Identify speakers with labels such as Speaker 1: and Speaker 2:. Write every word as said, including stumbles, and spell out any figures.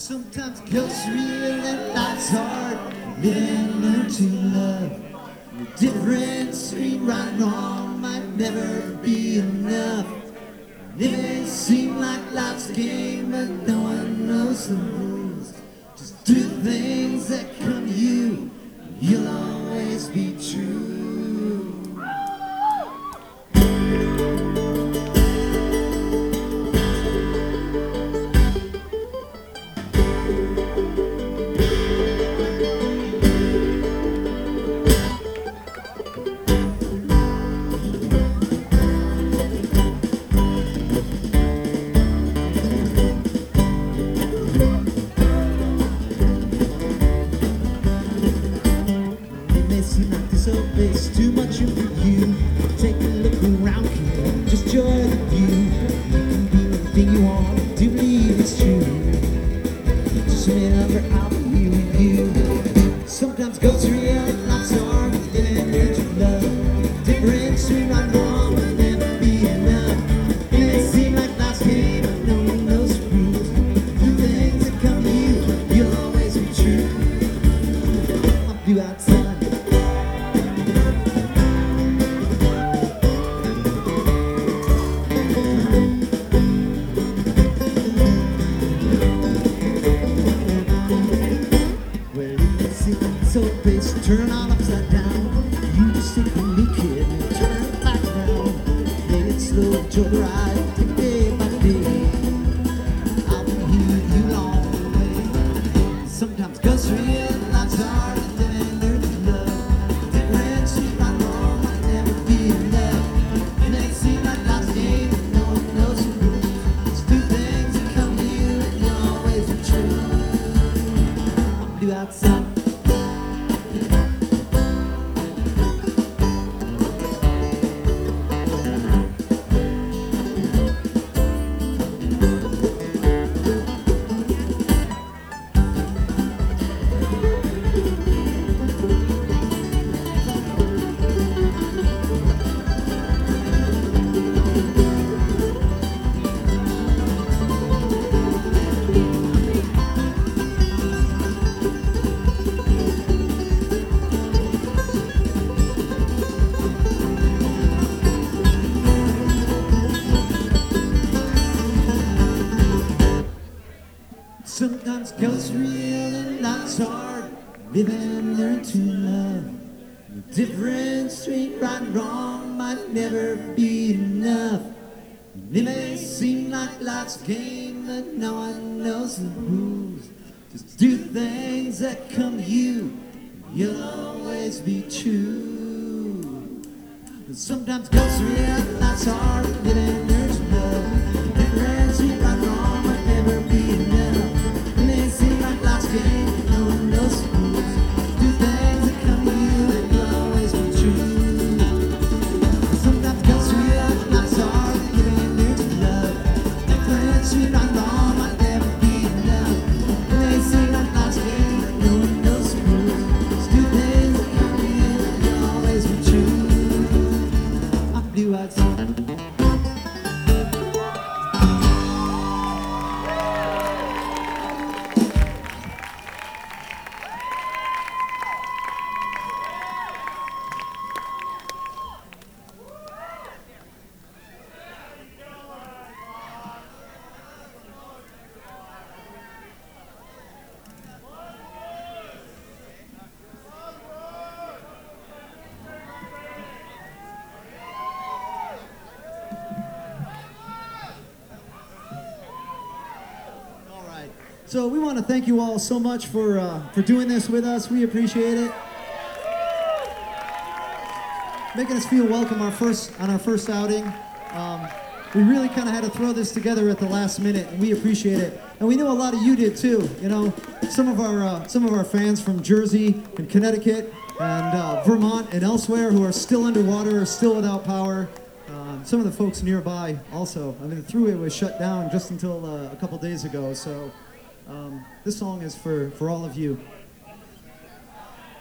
Speaker 1: Sometimes guilt's real and life's hard. Live and learn to love. The difference between right and wrong might never be enough. Living seems like life's a game, but no one knows the rules. Just do things that come to you. You'll always be true. It's too much for you. Take a look around here, just enjoy the view. You can be anything you want, do believe it's true. Just remember I'll be with you. Sometimes ghosts are real and life's hard. Living learn to love. Difference between right and wrong will never be enough. It may seem like life's game, but no one knows the rules. Do things that come to you, you'll always be true. I'll be outside. So face turn on upside down. You just take a new kid and turn it back around. Take it slow, enjoy the ride, take it day by day. I'll be here with you along the way. Sometimes guts are real, life's hard, and then learn to love. Difference between right and wrong might never be enough. It may seem like life's a game, but no one knows the rules. Just do things that come to you, and you'll always be true. I'll be outside. Sometimes guilt's real and life's hard. Live and learn to love. The difference between right and wrong might never be enough. It may seem like life's a game, but no one knows the rules. Just do things that come to you. You'll always be true. But sometimes guilt's real and life's hard. Live and learn to love. The difference between right and wrong might never be enough. Game, no one knows the rules. Do things that come to you, and you'll always be true. Sometimes guilt's real, life's hard, living and learn to love. Difference between right and wrong might never be enough. It may seem like life's a game, but no one knows the rules. Just do things that come to you, and you'll always be true. I'm blue-eyed son. So we want to thank you all so much for uh, for doing this with us. We appreciate it. Making us feel welcome our first on our first outing. Um, we really kind of had to throw this together at the last minute, and we appreciate it. And we know a lot of you did too. You know, some of our uh, some of our fans from Jersey and Connecticut and uh, Vermont and elsewhere who are still underwater, still without power. Uh, some of the folks nearby also. I mean, the thruway was shut down just until uh, a couple days ago. So. Um, this song is for, for all of you.